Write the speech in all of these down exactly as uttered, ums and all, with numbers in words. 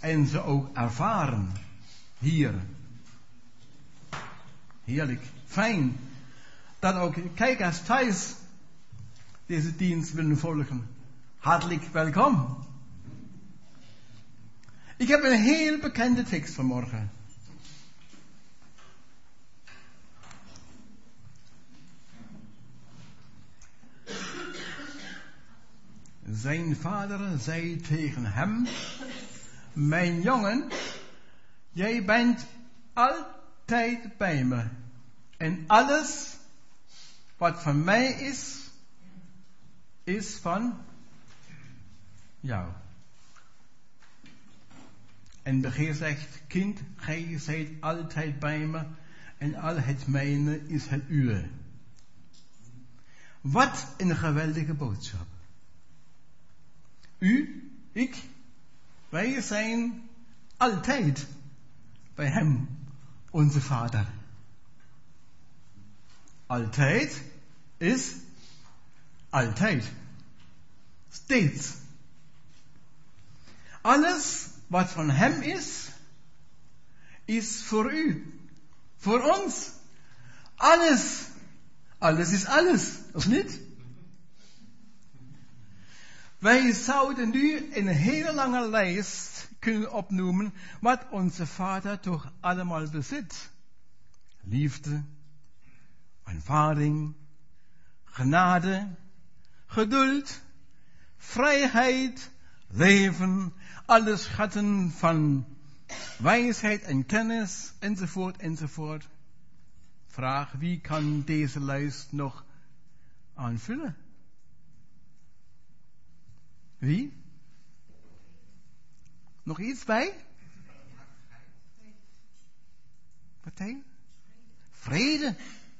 en ze ook ervaren. Hier. Heerlijk. Fijn. Dat ook kijkers thuis deze dienst willen volgen. Hartelijk welkom. Ik heb een heel bekende tekst vanmorgen. Zijn vader zei tegen hem: mijn jongen, jij bent altijd bij me. En alles wat van mij is, is van jou. En de Heer zegt: kind, gij zijt altijd bij me. En al het mijne is het uwe. Wat een geweldige boodschap. U, ik, wij zijn altijd bij hem, onze Vader. Altijd is altijd. Steeds. Alles wat van hem is, is voor u. Voor ons. Alles. Alles is alles, of niet? Wij zouden nu een hele lange lijst kunnen opnoemen wat onze Vader toch allemaal bezit. Liefde, aanvaarding, genade, geduld, vrijheid, leven, alle schatten van wijsheid en kennis, enzovoort, enzovoort. Vraag, wie kan deze lijst nog aanvullen? Wie? Nog iets bij? Wat hij? Vrede.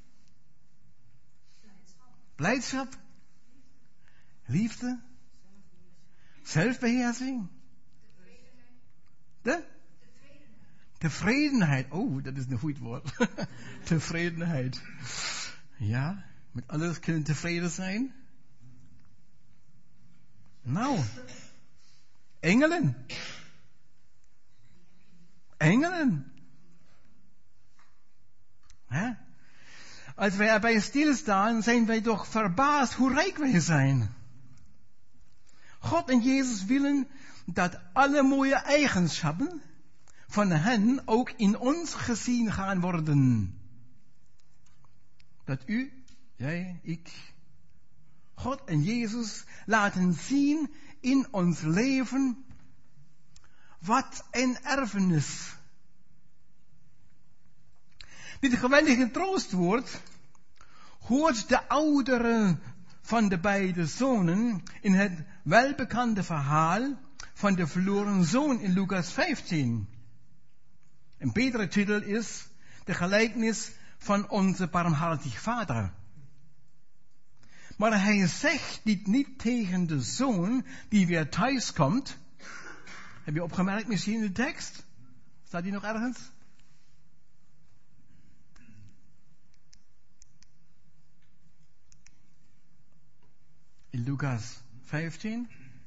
Blijdschap. Liefde. Zelfbeheersing. De? Tevredenheid. Oh, dat is een goed woord. Tevredenheid. Ja, met alles kunnen tevreden zijn. Nou, engelen. Engelen. Hè? Als wij erbij stilstaan, zijn wij toch verbaasd hoe rijk wij zijn. God en Jezus willen dat alle mooie eigenschappen van hen ook in ons gezien gaan worden. Dat u, jij, ik, God en Jezus laten zien in ons leven wat een erfenis. Dit geweldige troostwoord hoort de oudere van de beide zonen in het welbekende verhaal van de verloren zoon in Lucas vijftien. Een betere titel is de gelijkenis van onze barmhartige vader. Maar hij zegt dit niet tegen de zoon die weer thuis komt. Heb je opgemerkt misschien in de tekst? Staat die nog ergens? In Lucas vijftien.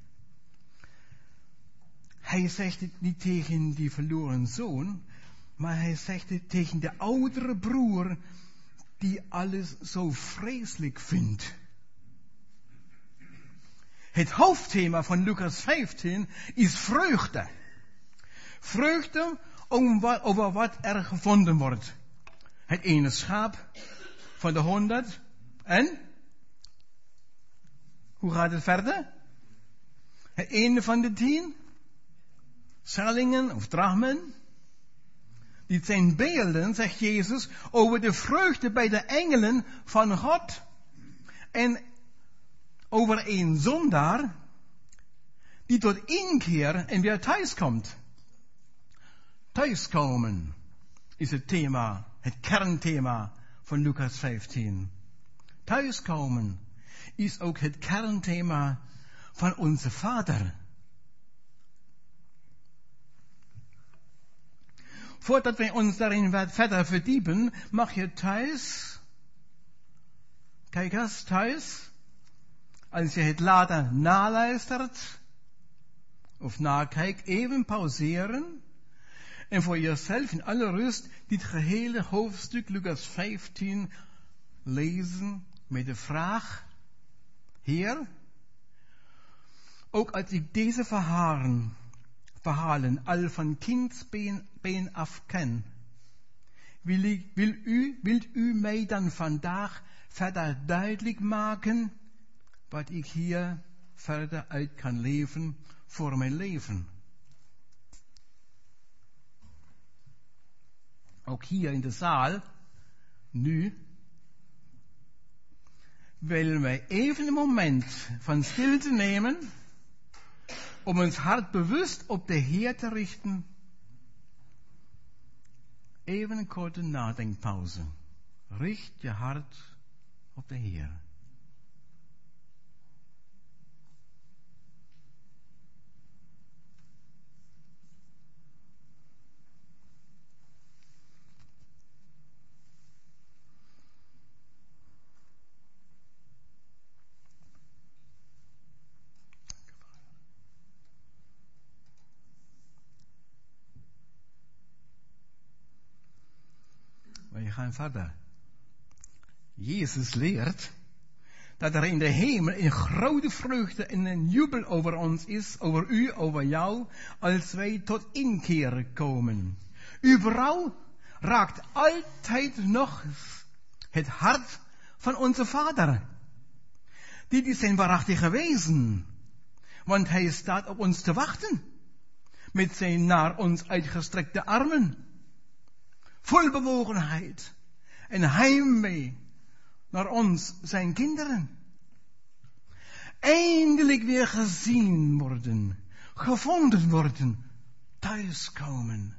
Hij zegt het niet tegen die verloren zoon, maar hij zegt het tegen de oudere broer die alles zo vreselijk vindt. Het hoofdthema van Lucas vijftien is vreugde. Vreugde over wat er gevonden wordt. Het ene schaap van de honderd. En? Hoe gaat het verder? Het ene van de tien. Schellingen of drachmen. Dit zijn beelden, zegt Jezus, over de vreugde bij de engelen van God. En over een zondaar die tot inkeer en weer thuiskomt. Thuiskomen is het thema, het kernthema van Lucas vijftien. Thuiskomen is ook het kernthema van onze Vader. Voordat wij ons daarin wat verder verdiepen, mag je thuis, kijkers thuis, als je het later naluistert, of nakijkt, even pauzeren en voor jezelf in alle rust dit gehele hoofdstuk Lucas vijftien lezen met de vraag: Heer, ook als ik deze verhalen, verhalen al van kindsbeen af ken, wil, ik, wil u, wilt u mij dan vandaag verder duidelijk maken wat ik hier verder uit kan leven voor mijn leven. Ook hier in de zaal, nu, willen wij even een moment van stilte nemen om ons hart bewust op de Heer te richten. Even een korte nadenkpauze. Richt je hart op de Heer. Wij gaan verder. Jezus leert dat er in de hemel een grote vreugde en een jubel over ons is, over u, over jou, als wij tot inkeer komen. Uw vrouw raakt altijd nog het hart van onze Vader. Dit is zijn waarachtige wezen, want hij staat op ons te wachten, met zijn naar ons uitgestrekte armen. Vol bewogenheid en heimwee naar ons, zijn kinderen. Eindelijk weer gezien worden, gevonden worden, thuiskomen.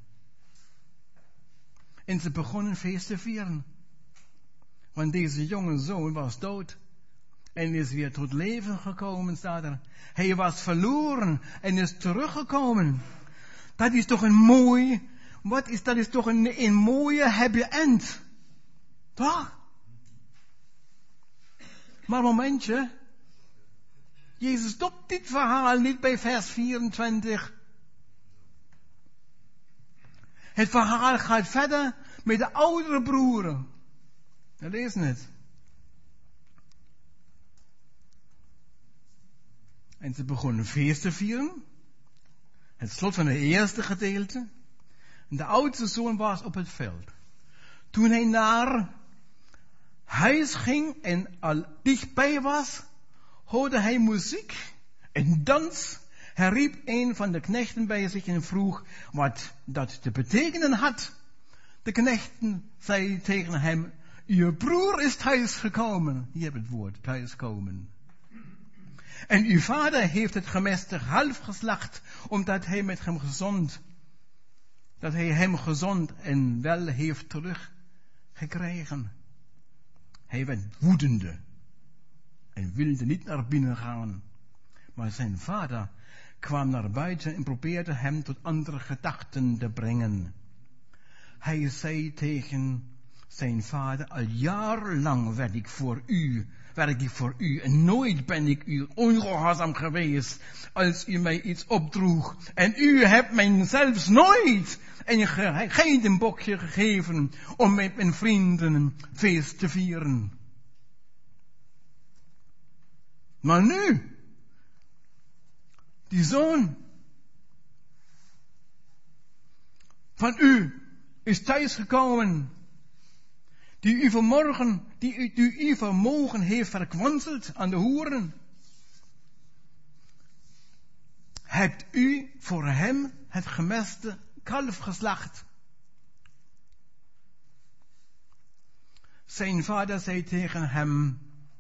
En ze begonnen feest te vieren. Want deze jonge zoon was dood en is weer tot leven gekomen, staat er. Hij was verloren en is teruggekomen. Dat is toch een mooi... Wat is dat? Is toch een, een mooie happy end. Toch? Maar momentje. Jezus stopt dit verhaal niet bij vers vierentwintig. Het verhaal gaat verder met de oudere broeren. We lezen het. En ze begonnen feest te vieren. Het slot van het eerste gedeelte. De oudste zoon was op het veld. Toen hij naar huis ging en al dichtbij was, hoorde hij muziek en dans. Hij riep een van de knechten bij zich en vroeg wat dat te betekenen had. De knechten zei tegen hem: uw broer is thuisgekomen. Hier hebt het woord, thuiskomen. En uw vader heeft het gemeste half geslacht, omdat hij met hem gezond dat hij hem gezond en wel heeft teruggekregen. Hij werd woedende en wilde niet naar binnen gaan. Maar zijn vader kwam naar buiten en probeerde hem tot andere gedachten te brengen. Hij zei tegen zijn vader: al jarenlang werd ik voor u, werk ik voor u en nooit ben ik u ongehoorzaam geweest als u mij iets opdroeg. En u hebt mij zelfs nooit een geitenbokje gegeven om met mijn vrienden feest te vieren. Maar nu, die zoon van u is thuisgekomen, die u vanmorgen, die u, die u vermogen heeft verkwanseld aan de hoeren. Hebt u voor hem het gemeste kalf geslacht? Zijn vader zei tegen hem: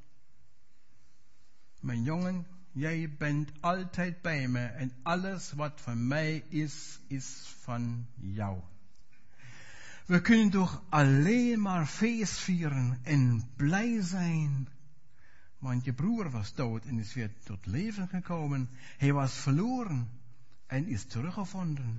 mijn jongen, jij bent altijd bij me en alles wat van mij is, is van jou. We kunnen toch alleen maar feest vieren en blij zijn. Want je broer was dood en is weer tot leven gekomen. Hij was verloren en is teruggevonden.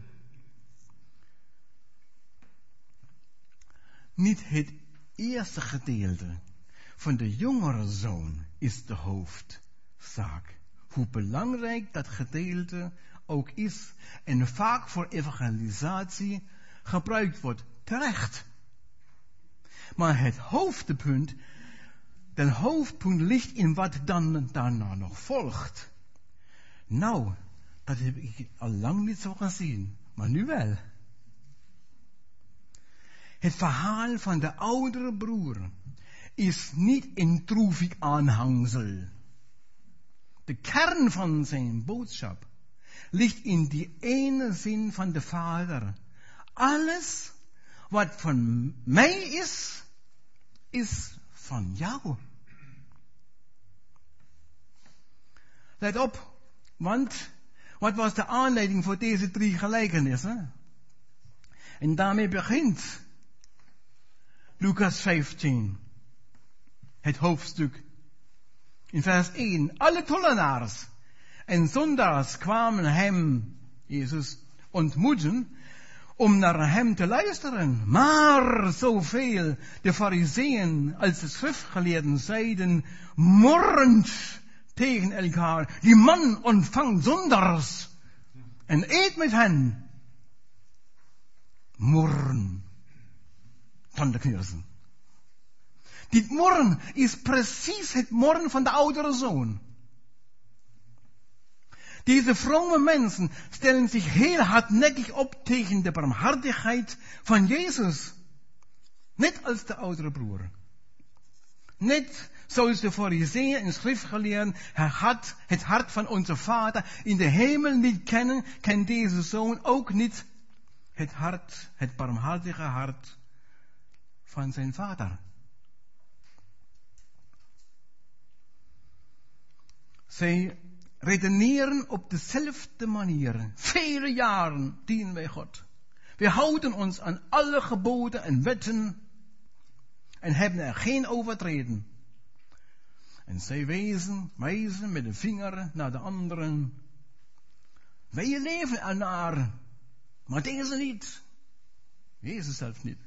Niet het eerste gedeelte van de jongere zoon is de hoofdzaak. Hoe belangrijk dat gedeelte ook is en vaak voor evangelisatie gebruikt wordt. Terecht. Maar het hoofdpunt, de hoofdpunt ligt in wat dan daarna nog volgt. Nou, dat heb ik al lang niet zo gezien, maar nu wel. Het verhaal van de oudere broer is niet een troevig aanhangsel. De kern van zijn boodschap ligt in die ene zin van de Vader. Alles wat van mij is, is van jou. Let op, want wat was de aanleiding voor deze drie gelijkenissen? En daarmee begint Lucas vijftien, het hoofdstuk. In vers één, alle tollenaars en zondaars kwamen hem, Jezus, ontmoeten om naar hem te luisteren. Maar zoveel de fariseeën als de schriftgeleerden zeiden, morrend tegen elkaar, die man ontvangt zondaars en eet met hen. Morren, tandenknirsen. Dit morren is precies het morren van de oudere zoon. Deze vrome mensen stellen zich heel hardnekkig op tegen de barmhartigheid van Jezus. Net als de oudere broer. Net zoals de fariseeën en schriftgeleerden het hart van onze Vader in de hemel niet kennen, kent deze zoon ook niet het hart, het barmhartige hart van zijn Vader. Zij redeneren op dezelfde manier. Vele jaren dienen wij God. We houden ons aan alle geboden en wetten en hebben er geen overtreden. En zij wijzen, wijzen met de vinger naar de anderen. Wij leven ernaar, maar deze niet. Jezus zelf niet.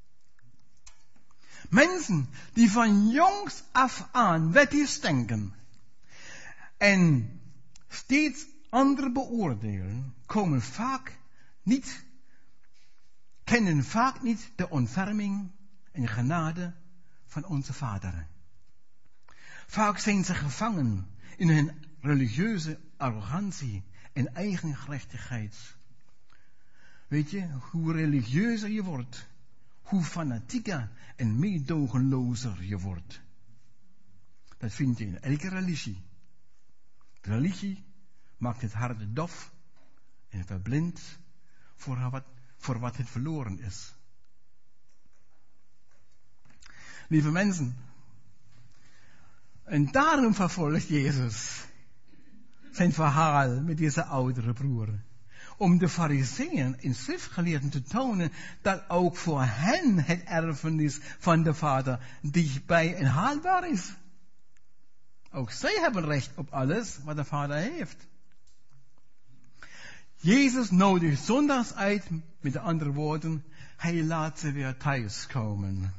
Mensen die van jongs af aan wettisch denken en steeds anderen beoordelen, komen vaak niet, kennen vaak niet de ontferming en genade van onze Vader. Vaak zijn ze gevangen in hun religieuze arrogantie en eigen gerechtigheid. Weet je, hoe religieuzer je wordt, hoe fanatieker en meedogenlozer je wordt. Dat vind je in elke religie. De religie maakt het hart dof en verblind voor wat, voor wat het verloren is. Lieve mensen, en daarom vervolgt Jezus zijn verhaal met deze oudere broer. Om de fariseeën en schriftgeleerden te tonen dat ook voor hen het erfenis van de Vader dichtbij en haalbaar is. Ook zij hebben recht op alles wat de Vader heeft. Jezus nodigt zondags uit, met de andere woorden, hij laat ze weer thuiskomen.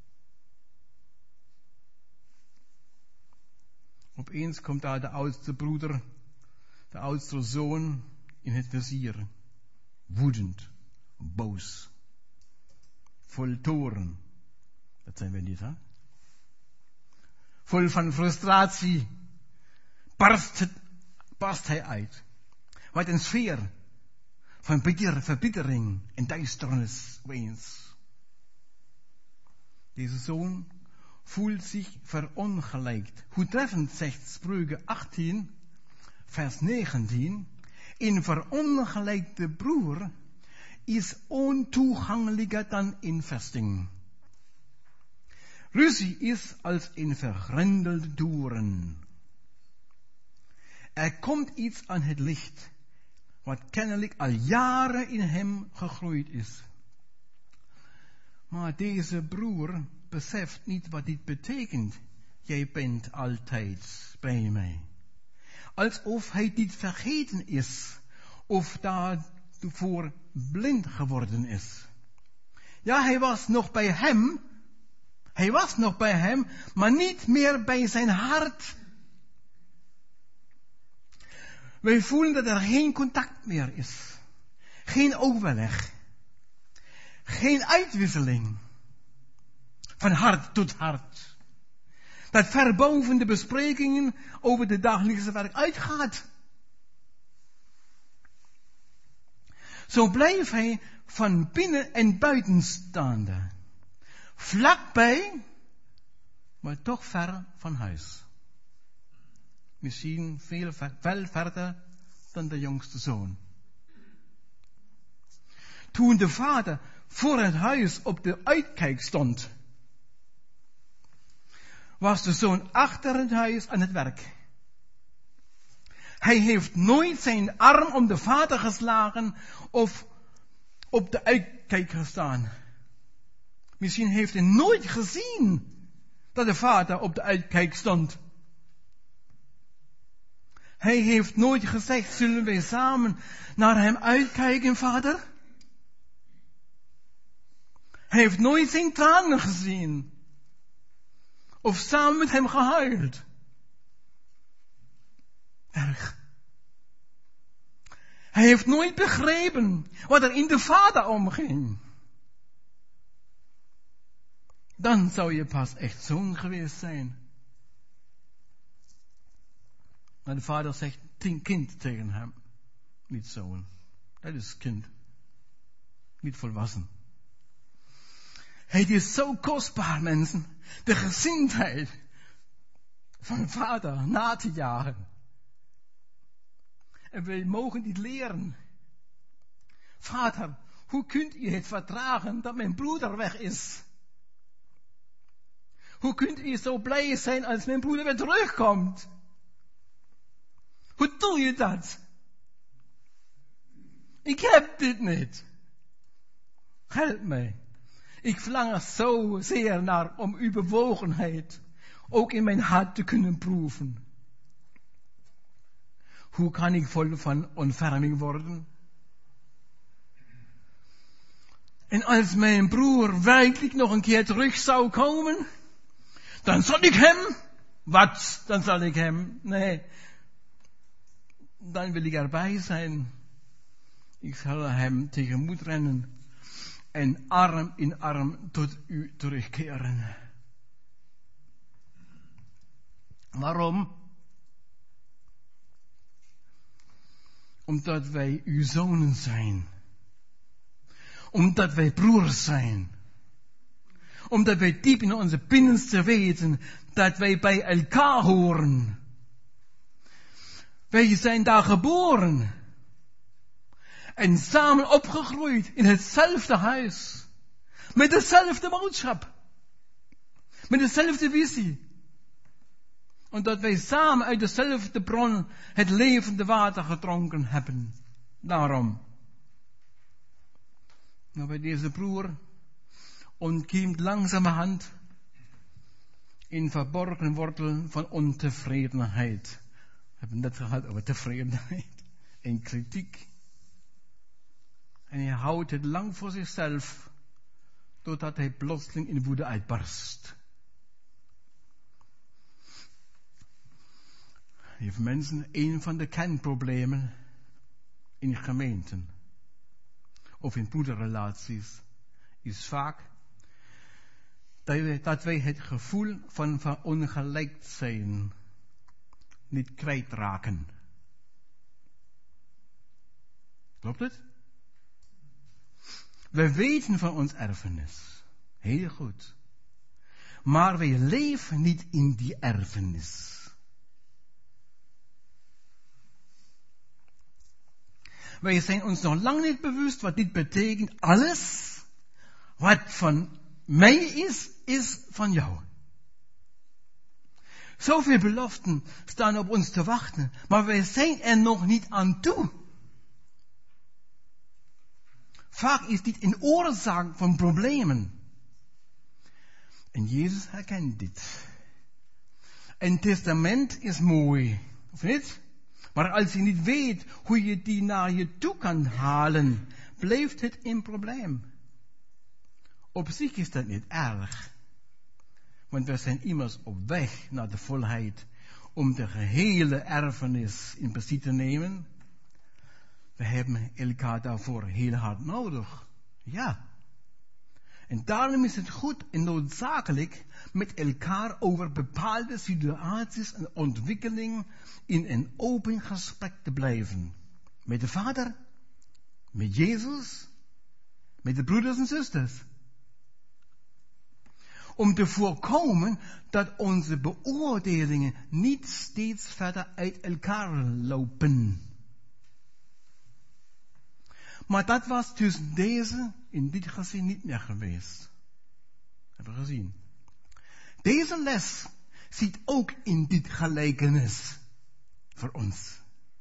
Opeens komt daar de oudste broeder, de oudste zoon in het vizier. Woedend, boos, vol toorn. Dat zijn we niet, hè? Vol van frustratie barst, het, barst hij uit. Wat een sfeer van bitter, verbittering en duisternis opeens. Deze zoon voelt zich verongelijkt. Hoe treffend zegt Spreuken achttien, vers negentien. Een verongelijkte broer is ontoegankelijker dan een vesting. Ruzie is als een vergrendelde toren. Er komt iets aan het licht, wat kennelijk al jaren in hem gegroeid is. Maar deze broer beseft niet wat dit betekent. Jij bent altijd bij mij. Alsof hij dit vergeten is, of daarvoor blind geworden is. Ja, hij was nog bij hem, hij was nog bij hem, maar niet meer bij zijn hart. Wij voelen dat er geen contact meer is. Geen overleg. Geen uitwisseling. Van hart tot hart. Dat ver boven de besprekingen over de dagelijkse werk uitgaat. Zo blijft hij van binnen en buitenstaande. Vlakbij, maar toch ver van huis. Misschien veel, veel verder dan de jongste zoon. Toen de vader voor het huis op de uitkijk stond, was de zoon achter het huis aan het werk. Hij heeft nooit zijn arm om de vader geslagen of op de uitkijk gestaan. Misschien heeft hij nooit gezien dat de vader op de uitkijk stond. Hij heeft nooit gezegd, zullen wij samen naar hem uitkijken, vader? Hij heeft nooit zijn tranen gezien. Of samen met hem gehuild. Erg. Hij heeft nooit begrepen wat er in de vader omging. Dan zou je pas echt zoon geweest zijn. Maar de vader zegt kind tegen hem. Niet zoon. Dat is kind. Niet volwassen. Het is zo kostbaar, mensen. De gezindheid van vader na te jagen. En wij mogen dit leren. Vader, hoe kunt u het verdragen dat mijn broeder weg is? Hoe kunt u zo blij zijn als mijn broeder weer terugkomt? Hoe doe je dat? Ik heb dit niet. Help mij. Ik verlang er zo zeer naar om uw bewogenheid ook in mijn hart te kunnen proeven. Hoe kan ik vol van ontferming worden? En als mijn broer werkelijk nog een keer terug zou komen, dan zal ik hem, wat, dan zal ik hem, nee, dan wil ik erbij zijn. Ik zal hem tegemoet rennen en arm in arm tot u terugkeren. Waarom? Omdat wij uw zonen zijn. Omdat wij broers zijn. Omdat wij diep in onze binnenste weten dat wij bij elkaar horen. Wij zijn daar geboren. En samen opgegroeid in hetzelfde huis. Met dezelfde boodschap. Met dezelfde visie. Omdat wij samen uit dezelfde bron het levende water gedronken hebben. Daarom. Maar bij deze broer ontkiemt langzamerhand in verborgen wortel van ontevredenheid. We hebben het net gehad over tevredenheid en kritiek. En hij houdt het lang voor zichzelf, totdat hij plotseling in woede uitbarst. Lieve mensen, een van de kernproblemen in gemeenten of in broederrelaties is vaak dat wij, dat wij het gevoel van verongelijkt zijn niet kwijtraken. Klopt het? We weten van ons erfenis. Heel goed. Maar wij leven niet in die erfenis. Wij zijn ons nog lang niet bewust wat dit betekent. Alles wat van mij is, is van jou. Zoveel beloften staan op ons te wachten, maar wij zijn er nog niet aan toe. Vaak is dit een oorzaak van problemen. En Jezus herkent dit. Een testament is mooi, of niet? Maar als je niet weet hoe je die naar je toe kan halen, blijft het een probleem. Op zich is dat niet erg. Want we zijn immers op weg naar de volheid om de gehele erfenis in bezit te nemen. We hebben elkaar daarvoor heel hard nodig. Ja. En daarom is het goed en noodzakelijk met elkaar over bepaalde situaties en ontwikkelingen in een open gesprek te blijven. Met de Vader, met Jezus, met de broeders en zusters. Om te voorkomen dat onze beoordelingen niet steeds verder uit elkaar lopen. Maar dat was tussen deze in dit gezin niet meer geweest. Hebben we gezien. Deze les zit ook in dit gelijkenis voor ons.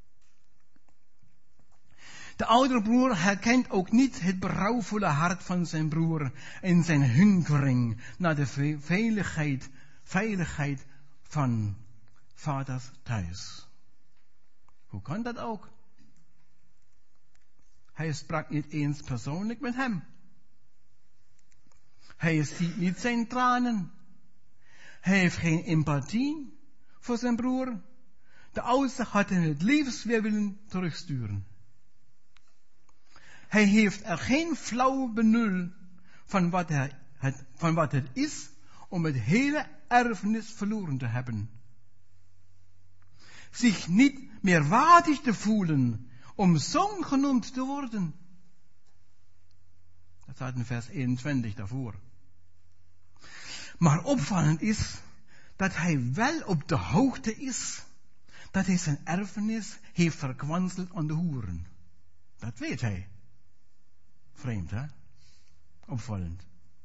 De oudere broer herkent ook niet het berouwvolle hart van zijn broer en zijn hunkering naar de veiligheid, veiligheid van vaders thuis. Hoe kan dat ook? Hij sprak niet eens persoonlijk met hem. Hij ziet niet zijn tranen. Hij heeft geen empathie voor zijn broer. De oudste had hem het liefst weer willen terugsturen. Hij heeft er geen flauw benul van wat, hij, het, van wat het is om het hele erfenis verloren te hebben. Zich niet meer waardig te voelen om zoon genoemd te worden. Dat staat in vers eenentwintig daarvoor. Maar opvallend is dat hij wel op de hoogte is dat hij zijn erfenis heeft verkwanseld aan de hoeren. Dat weet hij. Vreemd, hè? Opvallend.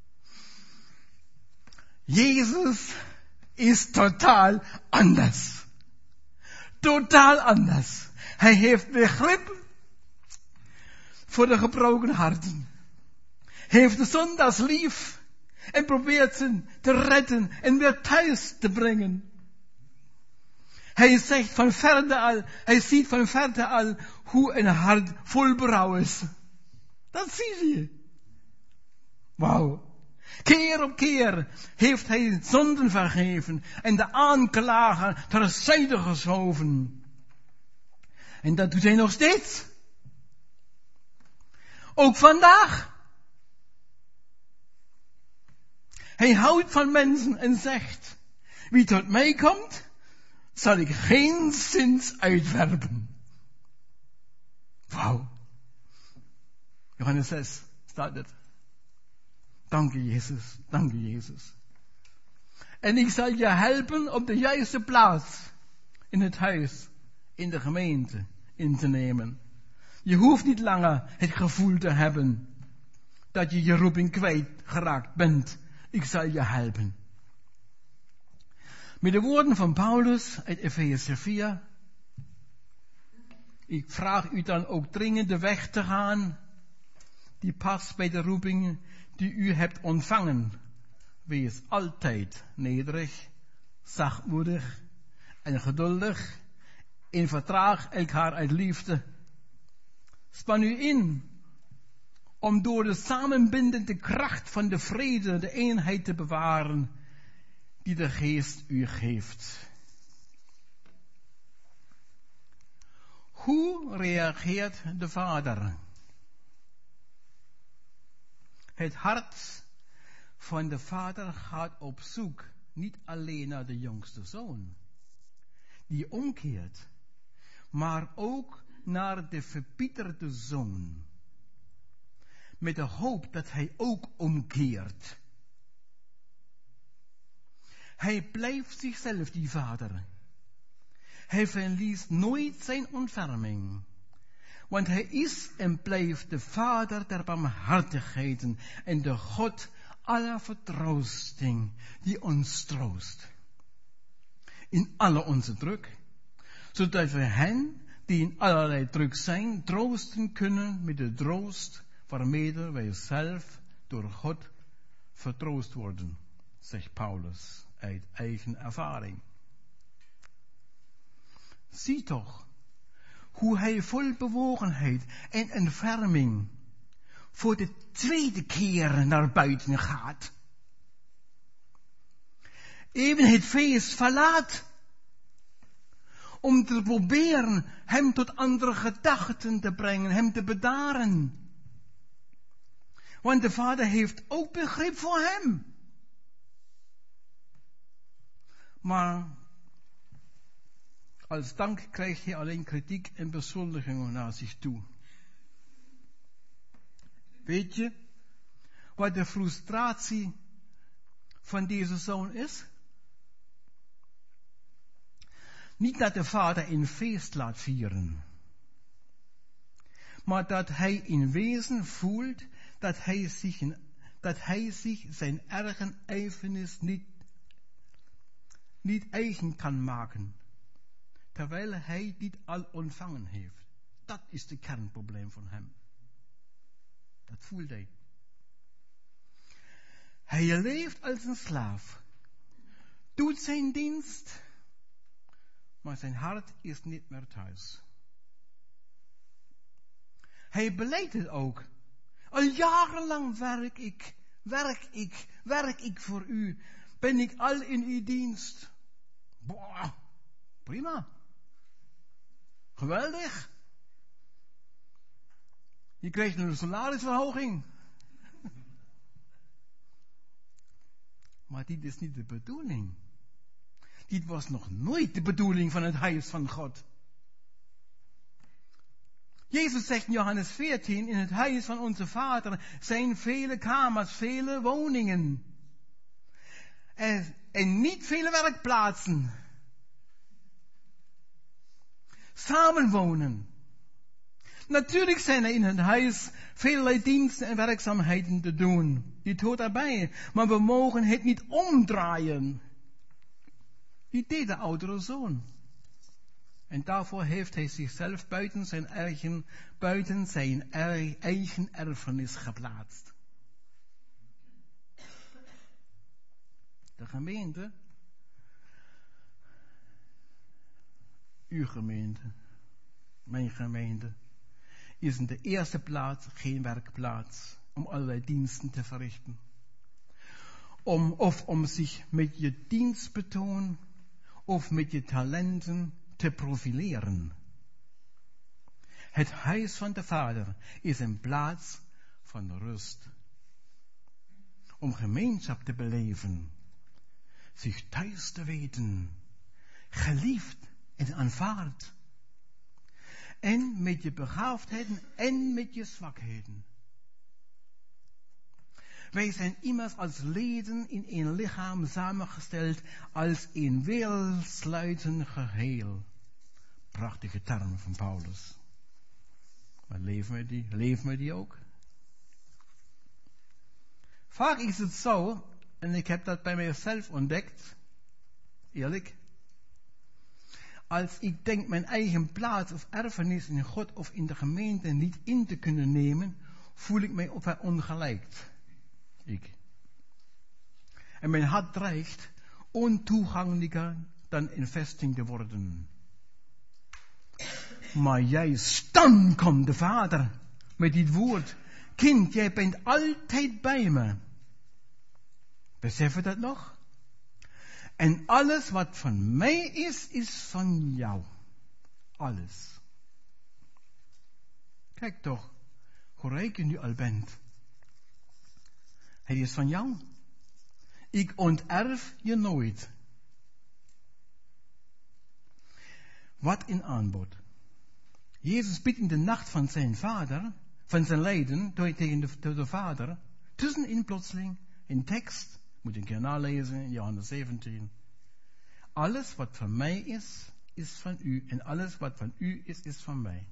Jezus is totaal anders. Totaal anders. Hij heeft begrip voor de gebroken harten. Hij heeft de zondaars lief en probeert ze te redden en weer thuis te brengen. Hij zegt van verte al, hij ziet van verte al hoe een hart vol berouw is. Dat zie je. Wauw. Keer op keer heeft hij zonden vergeven en de aanklager terzijde geschoven. En dat doet hij nog steeds. Ook vandaag. Hij houdt van mensen en zegt, wie tot mij komt, zal ik geen zins uitwerpen. Wauw. Johannes zes staat het. Dank je Jezus, dank je Jezus. En ik zal je helpen op de juiste plaats in het huis, in de gemeente in te nemen. Je hoeft niet langer het gevoel te hebben dat je je roeping kwijtgeraakt bent. Ik zal je helpen. Met de woorden van Paulus uit Efeze vier. Ik vraag u dan ook dringend de weg te gaan die past bij de roeping die u hebt ontvangen. Wees altijd nederig, zachtmoedig en geduldig en vertraag elkaar uit liefde. Span u in om door de samenbindende kracht van de vrede de eenheid te bewaren die de Geest u geeft. Hoe reageert de Vader? Het hart van de Vader gaat op zoek niet alleen naar de jongste zoon, die omkeert, maar ook naar de verbitterde zoon, met de hoop dat hij ook omkeert. Hij blijft zichzelf, die Vader. Hij verliest nooit zijn ontferming. Want hij is en blijft de Vader der barmhartigheden en de God aller vertroosting die ons troost. In alle onze druk, zodat we hen die in allerlei druk zijn, troosten kunnen met de troost waarmee wij zelf door God vertroost worden, zegt Paulus uit eigen ervaring. Zie toch hoe hij vol bewogenheid en ontferming voor de tweede keer naar buiten gaat. Even het feest verlaat om te proberen hem tot andere gedachten te brengen, hem te bedaren. Want de Vader heeft ook begrip voor hem. Maar als dank krijgt hij alleen kritiek en beschuldigingen naar zich toe. Weet je wat de frustratie van deze zoon is? Niet dat de vader een feest laat vieren, maar dat hij in wezen voelt dat hij zich, dat hij zich zijn eigen erfenis niet, niet eigen kan maken, terwijl hij dit al ontvangen heeft. Dat is het kernprobleem van hem. Dat voelt hij. Hij leeft als een slaaf, doet zijn dienst, maar zijn hart is niet meer thuis. Hij beleidt het ook. Al jarenlang werk ik, werk ik, werk ik voor u. Ben ik al in uw dienst. Boah, prima. Geweldig. Je krijgt een salarisverhoging. Maar dit is niet de bedoeling. Dit was nog nooit de bedoeling van het huis van God. Jezus zegt in Johannes veertien, in het huis van onze Vader zijn vele kamers, vele woningen. En, en niet vele werkplaatsen. Samenwonen. Natuurlijk zijn er in het huis vele diensten en werkzaamheden te doen. Dit hoort erbij. Maar we mogen het niet omdraaien. Dit deed de oudere zoon. En daarvoor heeft hij zichzelf buiten zijn eigen, buiten zijn eigen erfenis geplaatst. De gemeente, uw gemeente, mijn gemeente, is in de eerste plaats geen werkplaats om allerlei diensten te verrichten. Om, of om zich met je dienstbetoon of met je talenten te profileren. Het huis van de Vader is een plaats van rust. Om gemeenschap te beleven, zich thuis te weten, geliefd en aanvaard. En met je begaafdheden en met je zwakheden. Wij zijn immers als leden in een lichaam samengesteld als een wereldsluitend geheel. Prachtige term van Paulus. Maar leven we die, leven we die ook? Vaak is het zo, en ik heb dat bij mijzelf ontdekt, eerlijk. Als ik denk mijn eigen plaats of erfenis in God of in de gemeente niet in te kunnen nemen, voel ik mij op ongelijkt. Ik. En mijn hart dreigt ontoegankelijker dan een vesting te worden. Maar juist dan komt de Vader met dit woord. Kind, jij bent altijd bij me. Besef je dat nog? En alles wat van mij is, is van jou. Alles. Kijk toch, hoe rijk je nu al bent. Hij is van jou. Ik onterf je nooit. Wat een aanbod. Jezus biedt in de nacht van zijn vader, van zijn lijden, tegen de, tegen de vader, tussenin plotseling, in tekst, moet je een keer nalezen in Johannes zeventien. Alles wat van mij is, is van u. En alles wat van u is, is van mij.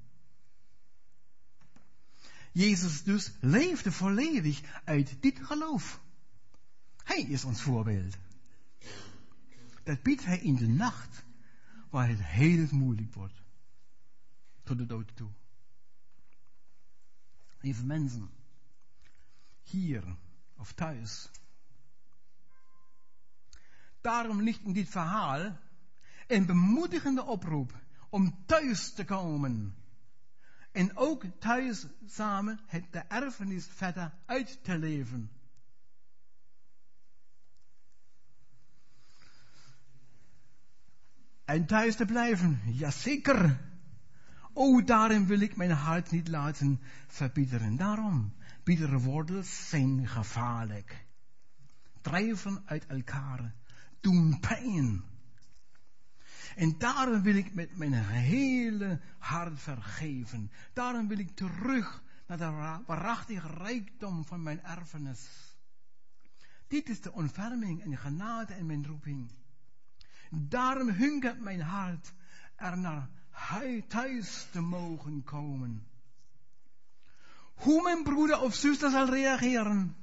Jezus dus leefde volledig uit dit geloof. Hij is ons voorbeeld. Dat biedt hij in de nacht, waar het heel moeilijk wordt. Tot de dood toe. Lieve mensen, hier of thuis. Daarom ligt in dit verhaal een bemoedigende oproep om thuis te komen. En ook thuis samen het de erfenis verder uit te leven. En thuis te blijven, jazeker. Oh, daarom wil ik mijn hart niet laten verbitteren. Daarom, bittere wortels zijn gevaarlijk. Drijven uit elkaar, doen pijn. En daarom wil ik met mijn hele hart vergeven. Daarom wil ik terug naar de waarachtige rijkdom van mijn erfenis. Dit is de ontferming en genade en mijn roeping. Daarom hunkert mijn hart er naar thuis te mogen komen. Hoe mijn broeder of zuster zal reageren,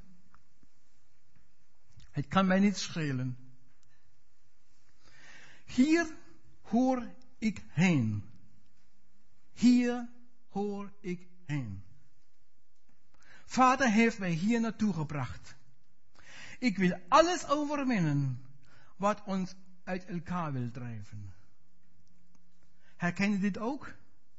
het kan mij niet schelen. Hier hoor ik heen. Hier hoor ik heen. Vader heeft mij hier naartoe gebracht. Ik wil alles overwinnen wat ons uit elkaar wil drijven. Herken je dit ook?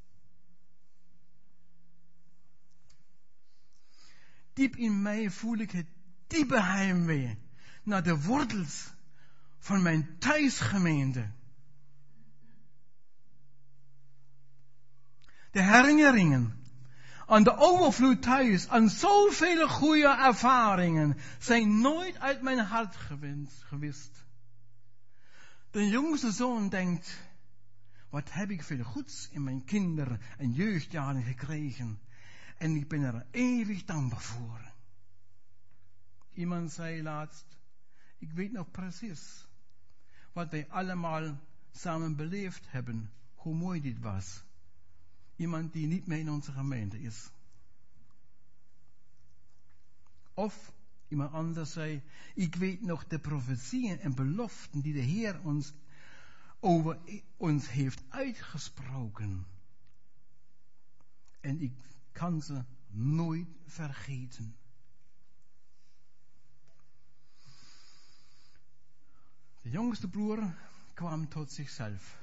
Diep in mij voel ik het diepe heimwee naar de wortels van mijn thuisgemeente. De herinneringen aan de overvloed thuis, aan zoveel goede ervaringen, zijn nooit uit mijn hart gewist. De jongste zoon denkt, wat heb ik veel goeds in mijn kinder- en jeugdjaren gekregen. En ik ben er eeuwig dankbaar voor. Iemand zei laatst, ik weet nog precies wat wij allemaal samen beleefd hebben, hoe mooi dit was. Iemand die niet meer in onze gemeente is. Of iemand anders zei, ik weet nog de profetieën en beloften die de Heer ons over ons heeft uitgesproken. En ik kan ze nooit vergeten. De jongste broer kwam tot zichzelf.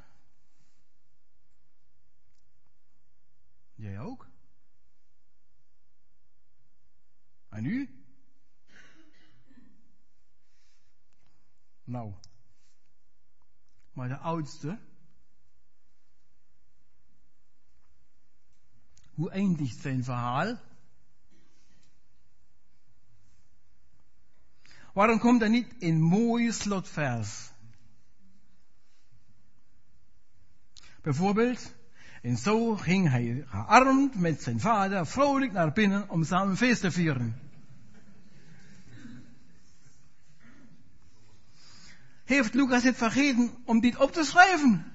Jij ook? En u? Nou. Maar de oudste, hoe eindigt zijn verhaal? Waarom komt er niet een mooi slotvers? Bijvoorbeeld, en zo ging hij gearmd met zijn vader vrolijk naar binnen om samen feest te vieren. Heeft Lucas het vergeten om dit op te schrijven?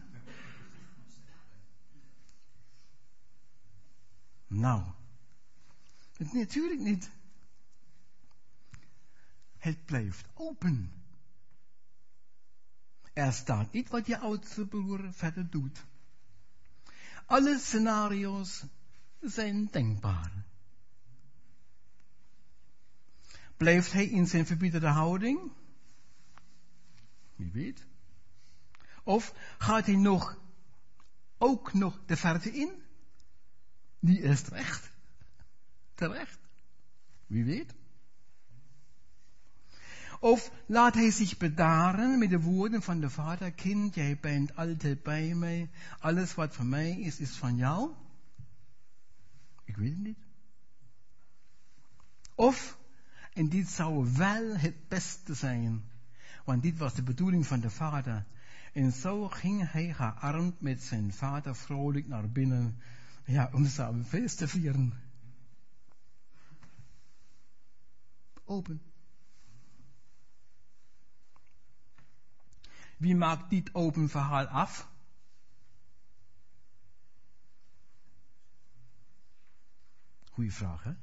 Nou, natuurlijk niet. Het blijft open. Er staat niet wat je oudste broer verder doet. Alle scenario's zijn denkbaar. Blijft hij in zijn verbitterde houding? Wie weet. Of gaat hij nog, ook nog de verte in? Die is terecht. Terecht. Wie weet. Of laat hij zich bedaren met de woorden van de vader, kind, jij bent altijd bij mij, alles wat van mij is, is van jou? Ik weet het niet. Of, en dit zou wel het beste zijn, want dit was de bedoeling van de vader. En zo ging hij gearmd met zijn vader vrolijk naar binnen, ja, om samen feest te vieren. Open. Wie maakt dit open verhaal af? Goeie vraag, hè?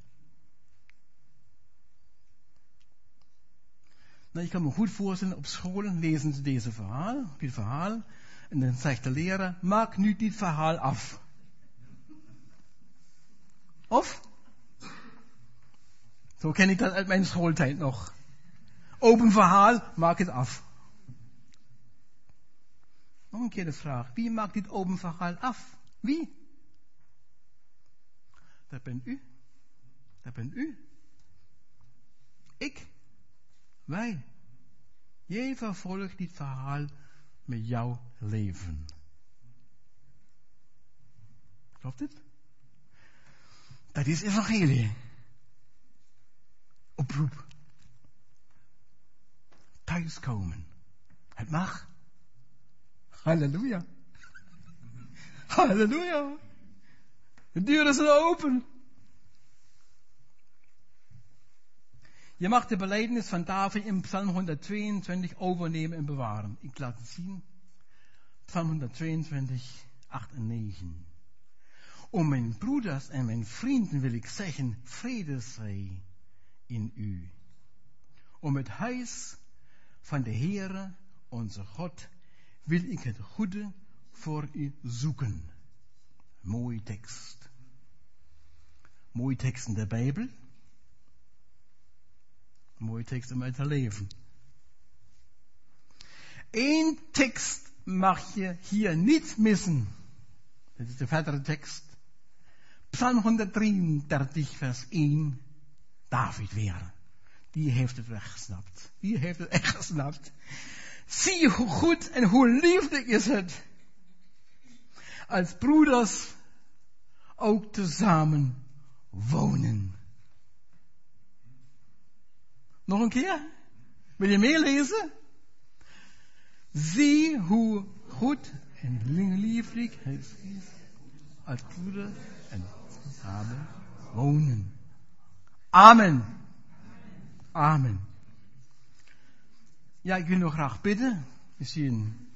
Nou, ik kan me goed voorstellen, op scholen lezen ze deze verhaal, dit verhaal, en dan zegt de leraar, maak nu dit verhaal af. Of? Zo ken ik dat uit mijn schooltijd nog. Open verhaal, maak het af. Nog een keer de vraag, wie maakt dit open verhaal af? Wie? Dat bent u. Dat bent u. Ik. Wij. Jij vervolgt dit verhaal met jouw leven. Klopt het? Dat is evangelie. Oproep. Thuiskomen. Het mag. Halleluja. Halleluja. De deuren zijn open. Je mag de belijdenis van David in Psalm honderdtweeëntwintig overnemen en bewaren. Ik laat het zien. Psalm honderdtweeëntwintig, acht en negen. Om mijn broeders en mijn vrienden wil ik zeggen, vrede zij in u. Om het huis van de Heere, onze God, wil ik het goede voor u zoeken. Mooie tekst. Mooie tekst in de Bijbel. Mooie tekst om uit te leven. Eén tekst mag je hier niet missen. Dit is de verdere tekst. Psalm honderddrieëndertig, vers één. David weer. Die heeft het weggesnapt. Die heeft het echt gesnapt. Zie hoe goed en hoe lieflijk is het. Als broeders ook tezamen wonen. Nog een keer? Wil je meelezen? Zie hoe goed en lieflijk het is. Als broeders en tezamen wonen. Amen. Amen. Ja, ik wil nog graag bidden. Misschien